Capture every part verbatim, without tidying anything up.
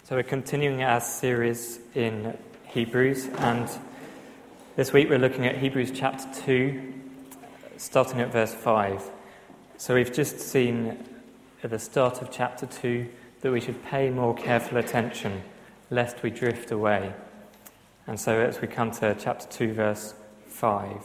So we're continuing our series in Hebrews, and this week we're looking at Hebrews chapter two, starting at verse five. So we've just seen at the start of chapter two that we should pay more careful attention lest we drift away. And so as we come to chapter two, verse five,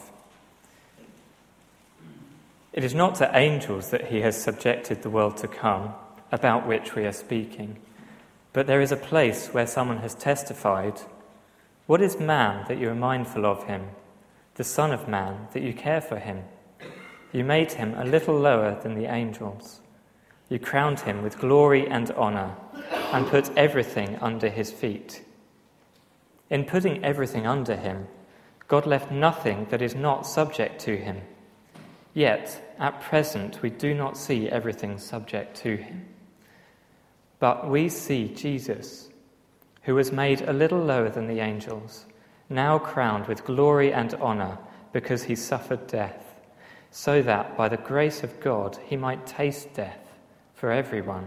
it is not to angels that he has subjected the world to come, about which we are speaking. But there is a place where someone has testified, "What is man that you are mindful of him, the Son of Man that you care for him? You made him a little lower than the angels. You crowned him with glory and honor and put everything under his feet." In putting everything under him, God left nothing that is not subject to him. Yet, at present, we do not see everything subject to him. But we see Jesus, who was made a little lower than the angels, now crowned with glory and honor because he suffered death, so that by the grace of God he might taste death for everyone.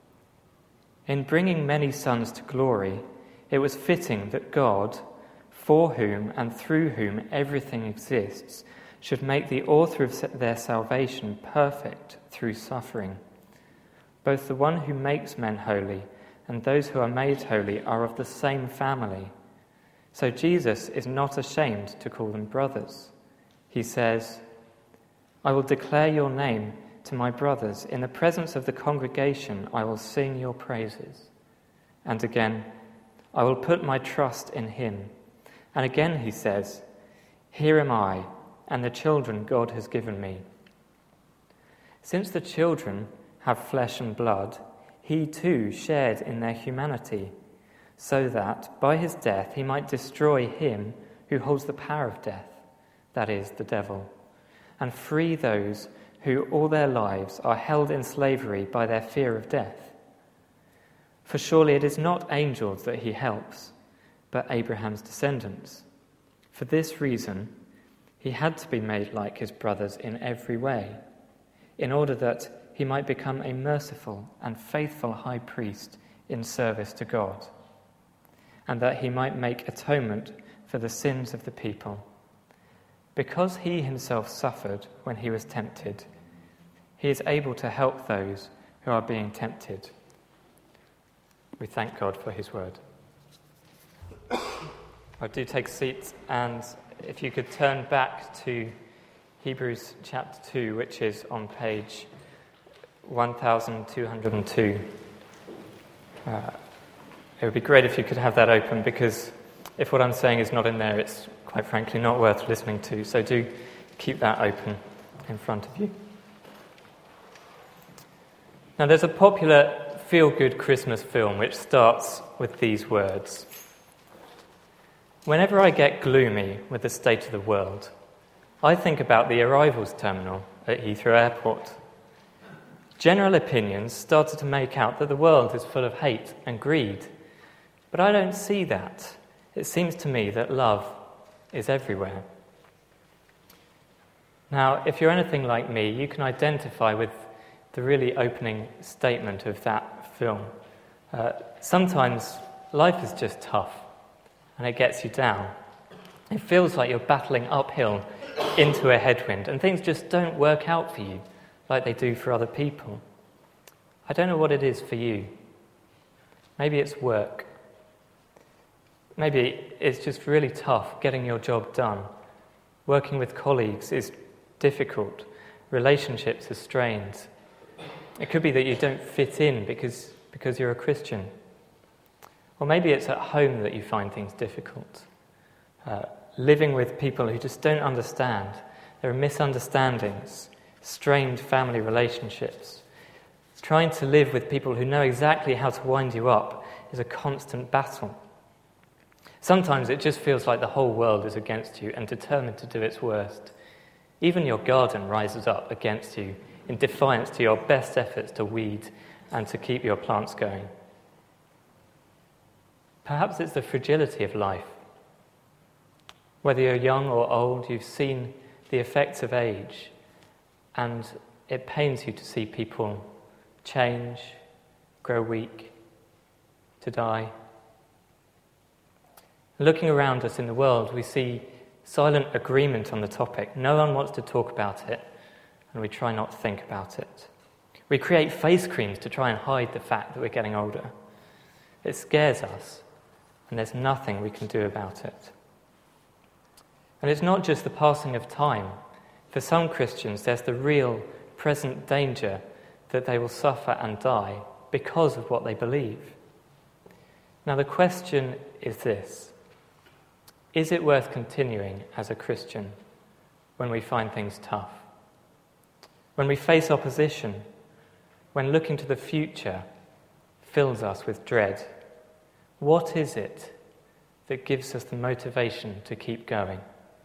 In bringing many sons to glory, it was fitting that God, for whom and through whom everything exists, should make the author of their salvation perfect through suffering. Both the one who makes men holy and those who are made holy are of the same family. So Jesus is not ashamed to call them brothers. He says, "I will declare your name to my brothers. In the presence of the congregation I will sing your praises." And again, "I will put my trust in him." And again he says, "Here am I, and the children God has given me." Since the children have flesh and blood, he too shared in their humanity, so that by his death he might destroy him who holds the power of death, that is, the devil, and free those who all their lives are held in slavery by their fear of death. For surely it is not angels that he helps, but Abraham's descendants. For this reason, he had to be made like his brothers in every way, in order that he might become a merciful and faithful high priest in service to God, and that he might make atonement for the sins of the people. Because he himself suffered when he was tempted, he is able to help those who are being tempted. We thank God for his word. I do take seats, and if you could turn back to Hebrews chapter two, which is on page one thousand two hundred two. Uh, it would be great if you could have that open, because if what I'm saying is not in there, it's quite frankly not worth listening to. So do keep that open in front of you. Now, there's a popular feel-good Christmas film which starts with these words: "Whenever I get gloomy with the state of the world, I think about the arrivals terminal at Heathrow Airport. General opinions started to make out that the world is full of hate and greed, but I don't see that. It seems to me that love is everywhere." Now, if you're anything like me, you can identify with the really opening statement of that film. Uh, sometimes life is just tough, and it gets you down. It feels like you're battling uphill into a headwind, and things just don't work out for you like they do for other people. I don't know what it is for you. Maybe it's work. Maybe it's just really tough getting your job done. Working with colleagues is difficult. Relationships are strained. It could be that you don't fit in because, because you're a Christian. Or maybe it's at home that you find things difficult. Uh, living with people who just don't understand. There are misunderstandings, strained family relationships. Trying to live with people who know exactly how to wind you up is a constant battle. Sometimes it just feels like the whole world is against you and determined to do its worst. Even your garden rises up against you in defiance to your best efforts to weed and to keep your plants going. Perhaps it's the fragility of life. Whether you're young or old, you've seen the effects of age, and it pains you to see people change, grow weak. to die. Looking around us in the world, we see silent agreement on the topic. No one wants to talk about it, and we try not to think about it. We create face creams to try and hide the fact that we're getting older. It scares us, and there's nothing we can do about it. And it's not just the passing of time. For some Christians, there's the real present danger that they will suffer and die because of what they believe. Now, the question is this: is it worth continuing as a Christian when we find things tough? When we face opposition? When looking to the future fills us with dread? What is it that gives us the motivation to keep going?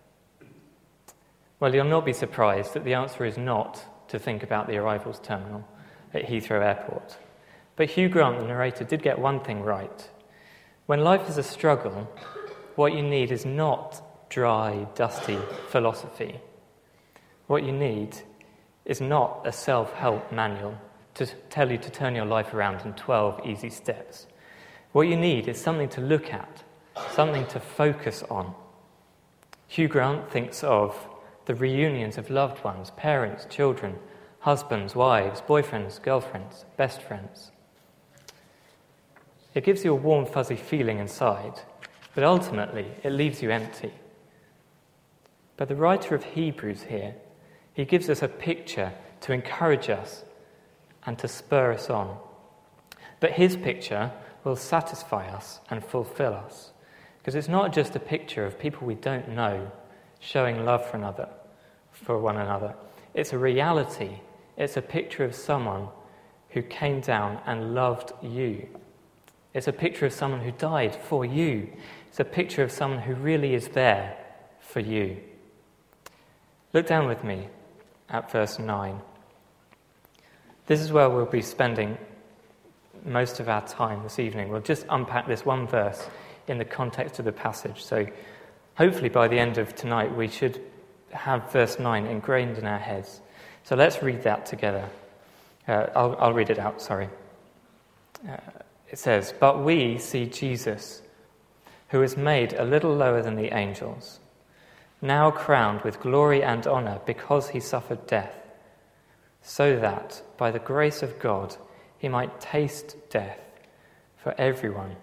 Well, you'll not be surprised that the answer is not to think about the arrivals terminal at Heathrow Airport. But Hugh Grant, the narrator, did get one thing right. When life is a struggle, what you need is not dry, dusty philosophy. What you need is not a self-help manual to tell you to turn your life around in twelve easy steps. What you need is something to look at, something to focus on. Hugh Grant thinks of the reunions of loved ones, parents, children, husbands, wives, boyfriends, girlfriends, best friends. It gives you a warm, fuzzy feeling inside, but ultimately it leaves you empty. But the writer of Hebrews here, he gives us a picture to encourage us and to spur us on. But his picture will satisfy us and fulfill us, because it's not just a picture of people we don't know showing love for another, for one another. It's a reality. It's a picture of someone who came down and loved you. It's a picture of someone who died for you. It's a picture of someone who really is there for you. Look down with me at verse nine. This is where we'll be spending most of our time this evening. We'll just unpack this one verse in the context of the passage. So hopefully by the end of tonight we should have verse nine ingrained in our heads. So let's read that together. Uh, I'll, I'll read it out, sorry. Uh, it says, "But we see Jesus, who is made a little lower than the angels, now crowned with glory and honour because he suffered death, so that by the grace of God he might taste death for everyone."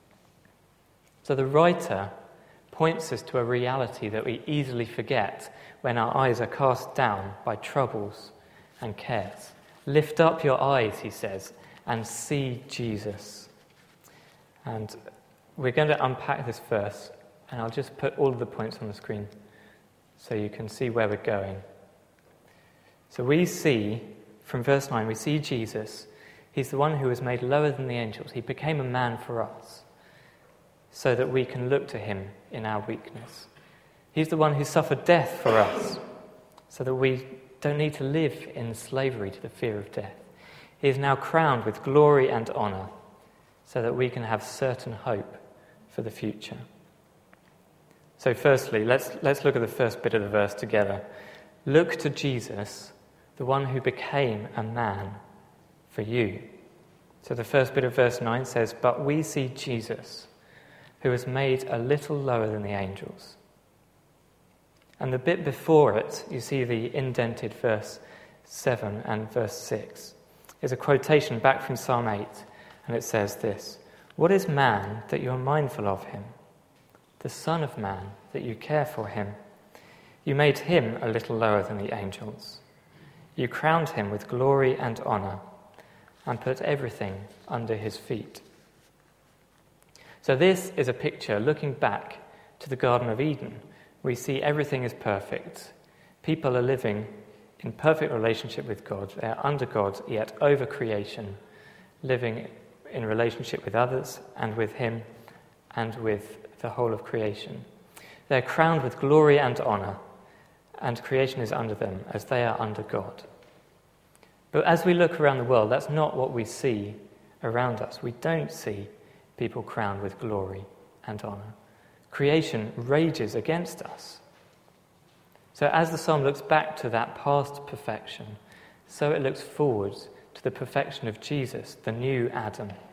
So the writer points us to a reality that we easily forget when our eyes are cast down by troubles and cares. Lift up your eyes, he says, and see Jesus. And we're going to unpack this verse, and I'll just put all of the points on the screen so you can see where we're going. So we see, from verse nine, we see Jesus. He's the one who was made lower than the angels. He became a man for us so that we can look to him in our weakness. He's the one who suffered death for us so that we don't need to live in slavery to the fear of death. He is now crowned with glory and honour so that we can have certain hope for the future. So firstly, let's, let's look at the first bit of the verse together. Look to Jesus, the one who became a man for you. So the first bit of verse nine says, "But we see Jesus, who was made a little lower than the angels." And the bit before it, you see the indented verse seven and verse six, is a quotation back from Psalm eight, and it says this: "What is man that you are mindful of him? The Son of Man that you care for him? You made him a little lower than the angels. You crowned him with glory and honour and put everything under his feet." So this is a picture looking back to the Garden of Eden. We see everything is perfect. People are living in perfect relationship with God. They are under God, yet over creation, living in relationship with others and with him and with the whole of creation. They're crowned with glory and honour, and creation is under them as they are under God. But as we look around the world, that's not what we see around us. We don't see people crowned with glory and honour. Creation rages against us. So as the psalm looks back to that past perfection, so it looks forward to the perfection of Jesus, the new Adam,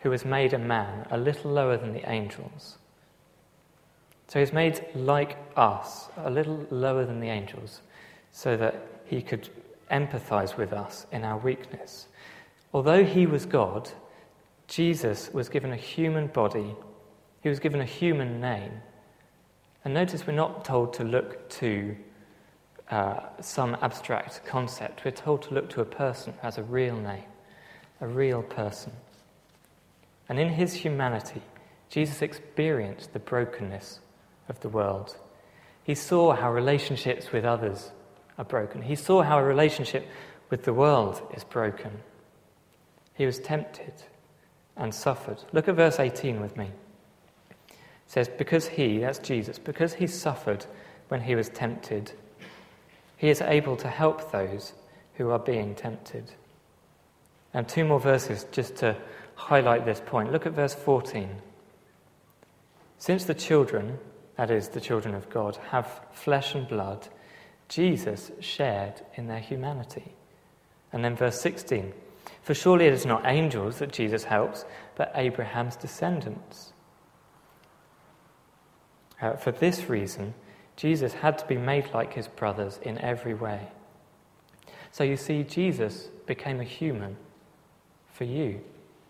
who was made a man a little lower than the angels. So he's made like us, a little lower than the angels, so that he could empathize with us in our weakness. Although he was God, Jesus was given a human body. He was given a human name. And notice we're not told to look to uh, some abstract concept. We're told to look to a person who has a real name, a real person. And in his humanity, Jesus experienced the brokenness of the world. He saw how relationships with others are broken. He saw how a relationship with the world is broken. He was tempted and suffered. Look at verse eighteen with me. It says, because he, that's Jesus, because he suffered when he was tempted, he is able to help those who are being tempted. And two more verses just to highlight this point. Look at verse fourteen. Since the children, that is, the children of God, have flesh and blood, Jesus shared in their humanity. And then verse sixteen. For surely it is not angels that Jesus helps, but Abraham's descendants. Uh, for this reason, Jesus had to be made like his brothers in every way. So you see, Jesus became a human for you.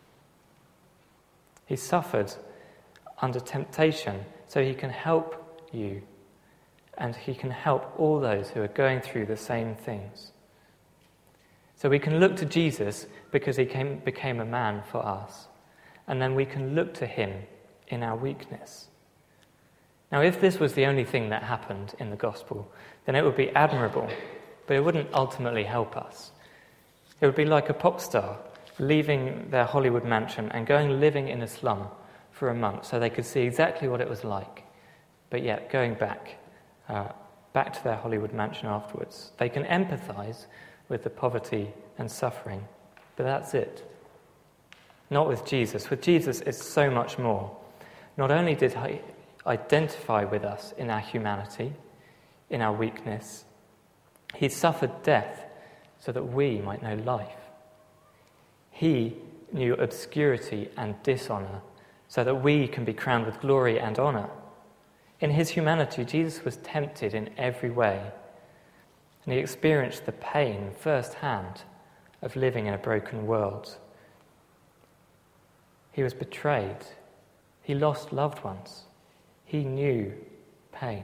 He suffered under temptation so he can help you, and he can help all those who are going through the same things. So we can look to Jesus because he came, became a man for us, and then we can look to him in our weakness. Now, if this was the only thing that happened in the gospel, then it would be admirable, but it wouldn't ultimately help us. It would be like a pop star leaving their Hollywood mansion and going living in a slum for a month so they could see exactly what it was like, but yet going back, uh, back to their Hollywood mansion afterwards. They can empathize with the poverty and suffering, but that's it. Not with Jesus. With Jesus, it's so much more. Not only did he identify with us in our humanity, in our weakness, he suffered death so that we might know life. He knew obscurity and dishonor so that we can be crowned with glory and honor. In his humanity, Jesus was tempted in every way, and he experienced the pain firsthand of living in a broken world. He was betrayed. He lost loved ones. He knew pain.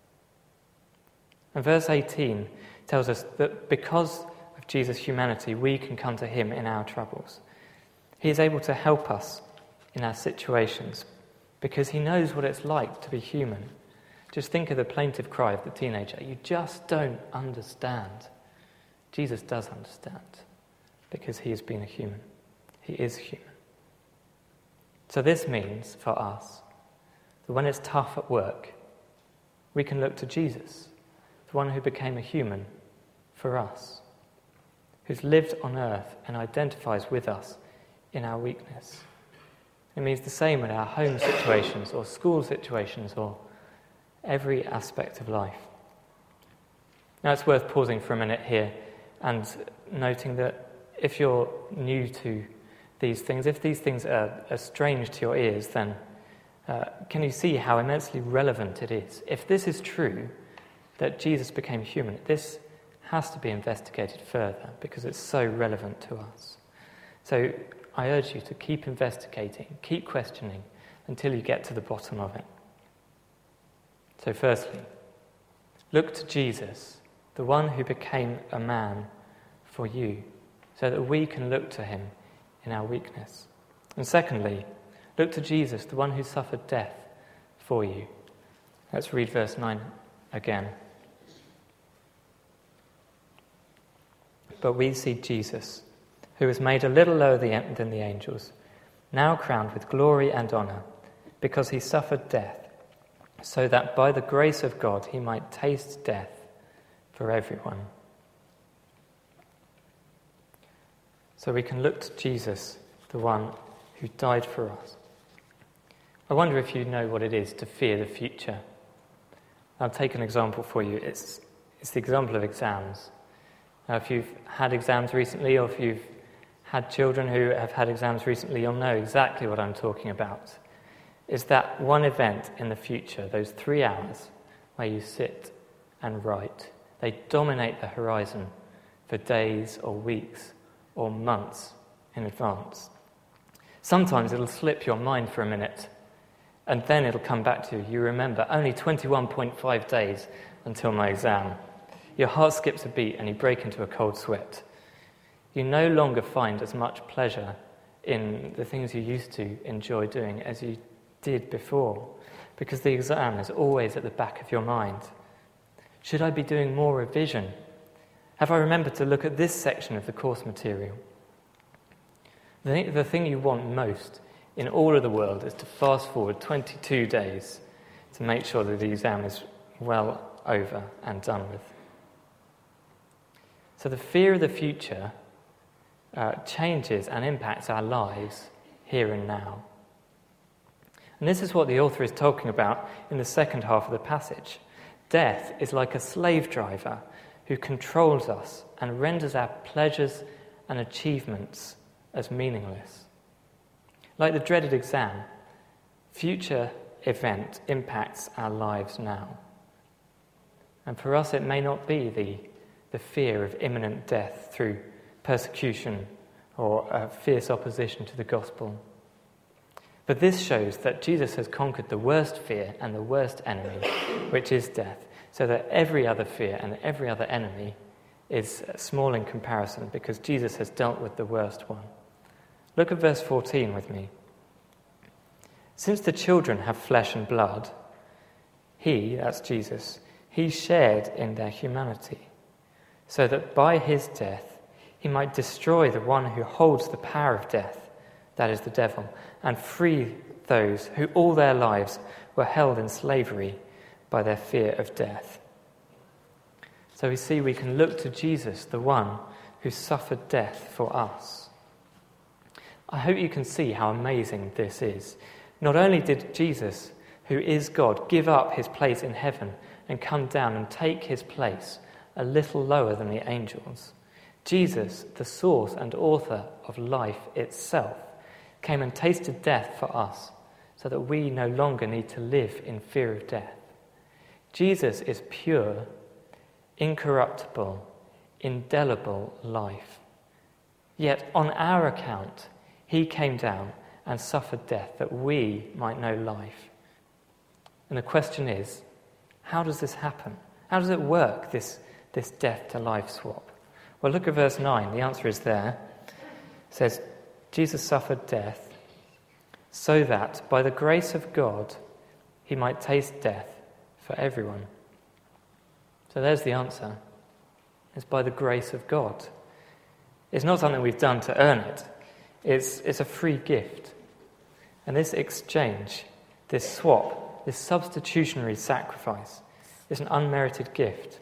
And verse eighteen tells us that because of Jesus' humanity, we can come to him in our troubles. He is able to help us in our situations because he knows what it's like to be human. Just think of the plaintive cry of the teenager. You just don't understand. Jesus does understand because he has been a human. He is human. So this means for us that when it's tough at work, we can look to Jesus, the one who became a human for us, who's lived on earth and identifies with us in our weakness. It means the same in our home situations or school situations or every aspect of life. Now it's worth pausing for a minute here and noting that if you're new to these things, if these things are, are strange to your ears, then uh, can you see how immensely relevant it is? If this is true, that Jesus became human, this has to be investigated further because it's so relevant to us. So I urge you to keep investigating, keep questioning until you get to the bottom of it. So firstly, look to Jesus, the one who became a man for you, so that we can look to him in our weakness. And secondly, look to Jesus, the one who suffered death for you. Let's read verse nine again. But we see Jesus, who was made a little lower than the angels, now crowned with glory and honor, because he suffered death, so that by the grace of God he might taste death for everyone. So we can look to Jesus, the one who died for us. I wonder if you know what it is to fear the future. I'll take an example for you. It's, it's the example of exams. Now, if you've had exams recently or if you've had children who have had exams recently, you'll know exactly what I'm talking about. Is that one event in the future, those three hours where you sit and write, they dominate the horizon for days or weeks or months in advance. Sometimes it'll slip your mind for a minute, and then it'll come back to you. You remember, only twenty-one point five days until my exam. Your heart skips a beat and you break into a cold sweat. You no longer find as much pleasure in the things you used to enjoy doing as you did before, because the exam is always at the back of your mind. Should I be doing more revision? Have I remembered to look at this section of the course material? The, the thing you want most in all of the world is to fast forward twenty-two days to make sure that the exam is well over and done with. So the fear of the future uh, changes and impacts our lives here and now. And this is what the author is talking about in the second half of the passage. Death is like a slave driver who controls us and renders our pleasures and achievements as meaningless. Like the dreaded exam, future event impacts our lives now. And for us, it may not be the, the fear of imminent death through persecution or uh, fierce opposition to the gospel. But this shows that Jesus has conquered the worst fear and the worst enemy, which is death, so that every other fear and every other enemy is small in comparison because Jesus has dealt with the worst one. Look at verse fourteen with me. Since the children have flesh and blood, he, that's Jesus, he shared in their humanity, so that by his death he might destroy the one who holds the power of death, that is the devil, and free those who all their lives were held in slavery by their fear of death. So we see we can look to Jesus, the one who suffered death for us. I hope you can see how amazing this is. Not only did Jesus, who is God, give up his place in heaven and come down and take his place a little lower than the angels, Jesus, the source and author of life itself, came and tasted death for us so that we no longer need to live in fear of death. Jesus is pure, incorruptible, indelible life. Yet on our account, he came down and suffered death that we might know life. And the question is, how does this happen? How does it work, this, this death to life swap? Well, look at verse nine. The answer is there. It says, Jesus suffered death so that by the grace of God he might taste death for everyone. So there's the answer. It's by the grace of God. It's not something we've done to earn it. It's, it's a free gift. And this exchange, this swap, this substitutionary sacrifice is an unmerited gift.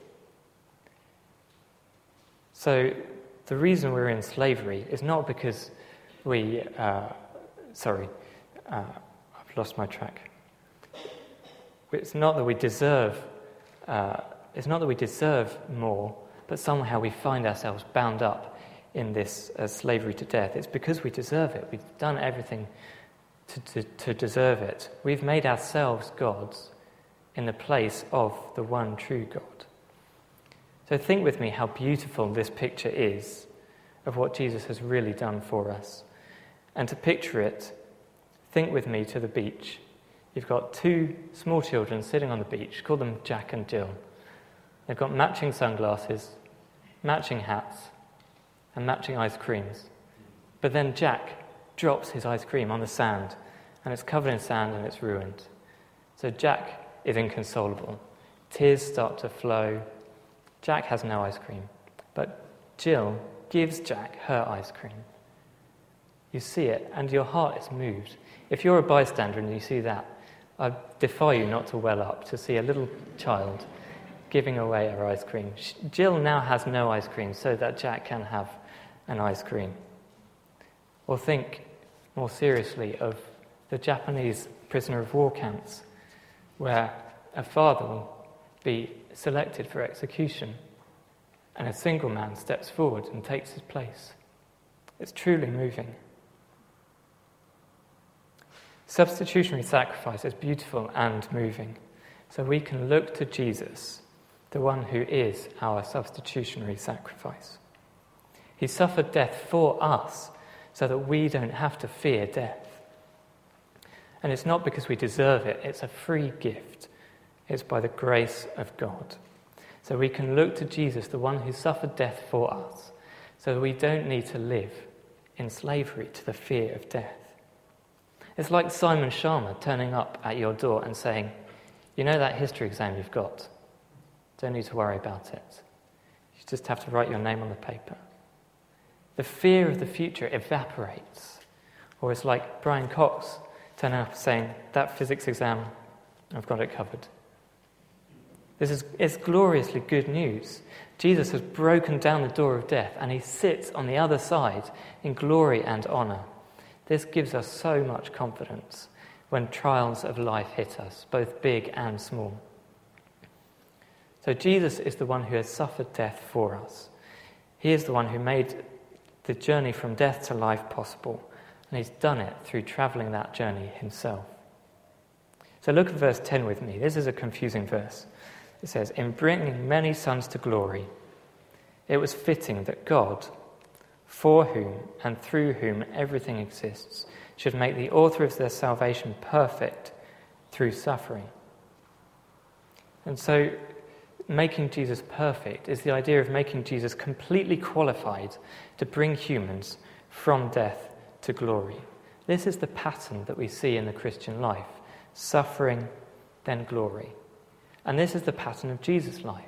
So the reason we're in slavery is not because we, uh, sorry, uh, I've lost my track. It's not that we deserve, uh, it's not that we deserve more, but somehow we find ourselves bound up in this uh, slavery to death. It's because we deserve it. We've done everything to, to, to deserve it. We've made ourselves gods in the place of the one true God. So think with me how beautiful this picture is of what Jesus has really done for us. And to picture it, think with me to the beach. You've got two small children sitting on the beach, call them Jack and Jill. They've got matching sunglasses, matching hats, and matching ice creams. But then Jack drops his ice cream on the sand, and it's covered in sand and it's ruined. So Jack is inconsolable. Tears start to flow. Jack has no ice cream, but Jill gives Jack her ice cream. You see it, and your heart is moved. If you're a bystander and you see that, I defy you not to well up to see a little child giving away her ice cream. Jill now has no ice cream so that Jack can have an ice cream. Or think more seriously of the Japanese prisoner of war camps, where a father will be selected for execution and a single man steps forward and takes his place. It's truly moving. Substitutionary sacrifice is beautiful and moving. So we can look to Jesus, the one who is our substitutionary sacrifice. He suffered death for us so that we don't have to fear death. And it's not because we deserve it, it's a free gift. It's by the grace of God. So we can look to Jesus, the one who suffered death for us, so that we don't need to live in slavery to the fear of death. It's like Simon Sharma turning up at your door and saying, you know that history exam you've got? Don't need to worry about it. You just have to write your name on the paper. The fear of the future evaporates. Or it's like Brian Cox turning up saying, that physics exam, I've got it covered. This is it's gloriously good news. Jesus has broken down the door of death and he sits on the other side in glory and honour. This gives us so much confidence when trials of life hit us, both big and small. So Jesus is the one who has suffered death for us. He is the one who made the journey from death to life possible, and he's done it through travelling that journey himself. So look at verse ten with me. This is a confusing verse. It says, in bringing many sons to glory, it was fitting that God, for whom and through whom everything exists, should make the author of their salvation perfect through suffering. And so making Jesus perfect is the idea of making Jesus completely qualified to bring humans from death to glory. This is the pattern that we see in the Christian life: suffering, then glory. And this is the pattern of Jesus' life.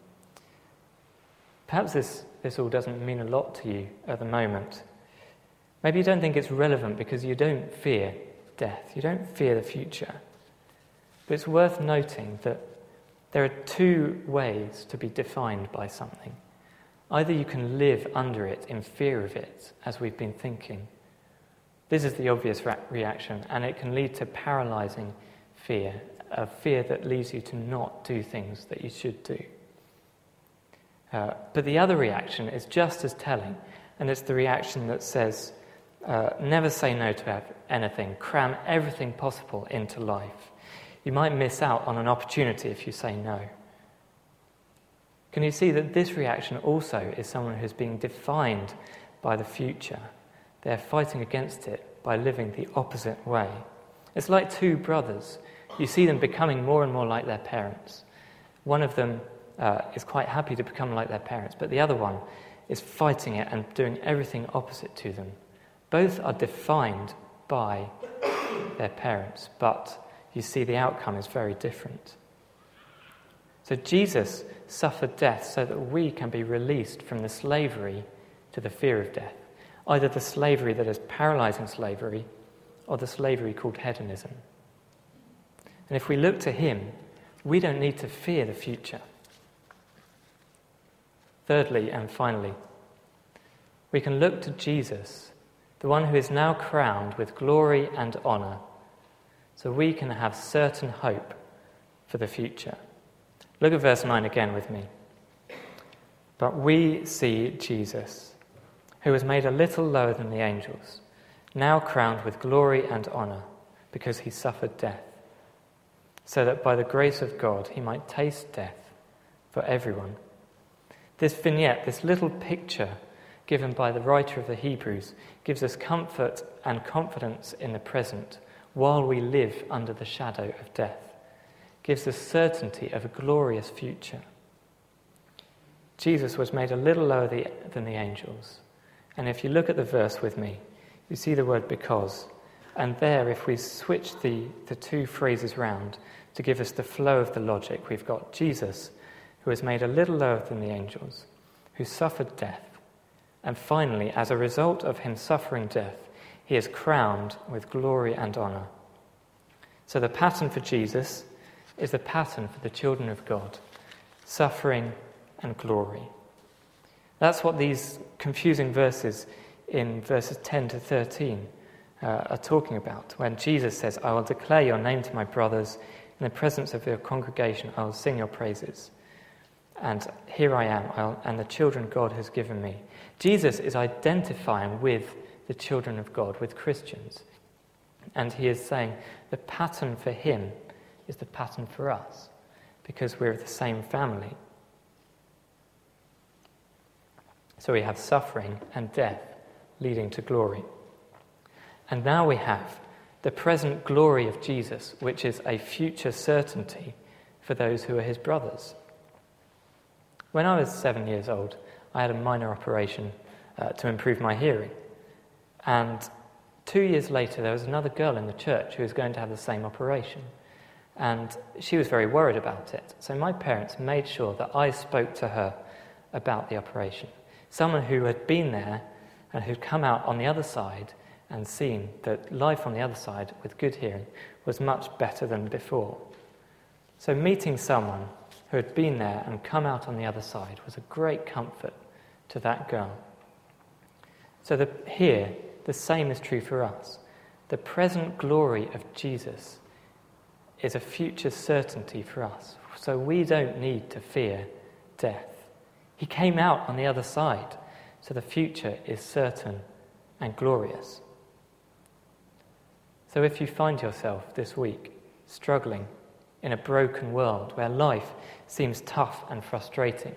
Perhaps this, this all doesn't mean a lot to you at the moment. Maybe you don't think it's relevant because you don't fear death. You don't fear the future. But it's worth noting that there are two ways to be defined by something. Either you can live under it in fear of it, as we've been thinking. This is the obvious re- reaction, and it can lead to paralyzing fear, a fear that leads you to not do things that you should do. Uh, but the other reaction is just as telling, and it's the reaction that says, uh, never say no to anything, cram everything possible into life. You might miss out on an opportunity if you say no. Can you see that this reaction also is someone who's being defined by the future? They're fighting against it by living the opposite way. It's like two brothers. You see them becoming more and more like their parents. One of them uh, is quite happy to become like their parents, but the other one is fighting it and doing everything opposite to them. Both are defined by their parents, but you see the outcome is very different. So Jesus suffered death so that we can be released from the slavery to the fear of death, either the slavery that is paralyzing slavery or the slavery called hedonism. And if we look to him, we don't need to fear the future. Thirdly and finally, we can look to Jesus, the one who is now crowned with glory and honour, so we can have certain hope for the future. Look at verse nine again with me. But we see Jesus, who was made a little lower than the angels, now crowned with glory and honour, because he suffered death, so that by the grace of God he might taste death for everyone. This vignette, this little picture given by the writer of the Hebrews, gives us comfort and confidence in the present while we live under the shadow of death, gives us certainty of a glorious future. Jesus was made a little lower than the angels. And if you look at the verse with me, you see the word because. And there, if we switch the, the two phrases round to give us the flow of the logic, we've got Jesus, who was made a little lower than the angels, who suffered death. And finally, as a result of him suffering death, he is crowned with glory and honour. So the pattern for Jesus is the pattern for the children of God, suffering and glory. That's what these confusing verses in verses ten to thirteen uh, are talking about, when Jesus says, I will declare your name to my brothers, in the presence of your congregation I will sing your praises. and here I am, I'll, and the children God has given me. Jesus is identifying with the children of God, with Christians. And he is saying the pattern for him is the pattern for us, because we're of the same family. So we have suffering and death leading to glory. And now we have the present glory of Jesus, which is a future certainty for those who are his brothers. When I was seven years old, I had a minor operation uh, to improve my hearing. And two years later, there was another girl in the church who was going to have the same operation. And she was very worried about it. So my parents made sure that I spoke to her about the operation. Someone who had been there and who'd come out on the other side and seen that life on the other side with good hearing was much better than before. So meeting someone who had been there and come out on the other side was a great comfort to that girl. So the, here, the same is true for us. The present glory of Jesus is a future certainty for us. So we don't need to fear death. He came out on the other side, so the future is certain and glorious. So if you find yourself this week struggling in a broken world where life seems tough and frustrating,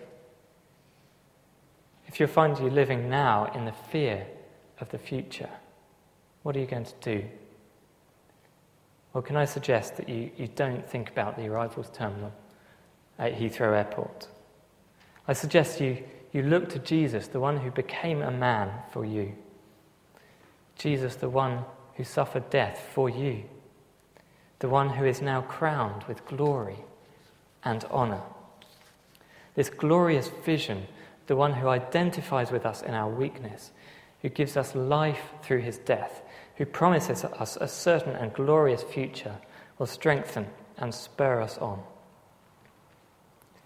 if you find you living now in the fear of the future, what are you going to do? Well, can I suggest that you, you don't think about the arrivals terminal at Heathrow Airport? I suggest you, you look to Jesus, the one who became a man for you. Jesus, the one who suffered death for you. The one who is now crowned with glory and honour. This glorious vision, the one who identifies with us in our weakness, who gives us life through his death, who promises us a certain and glorious future, will strengthen and spur us on.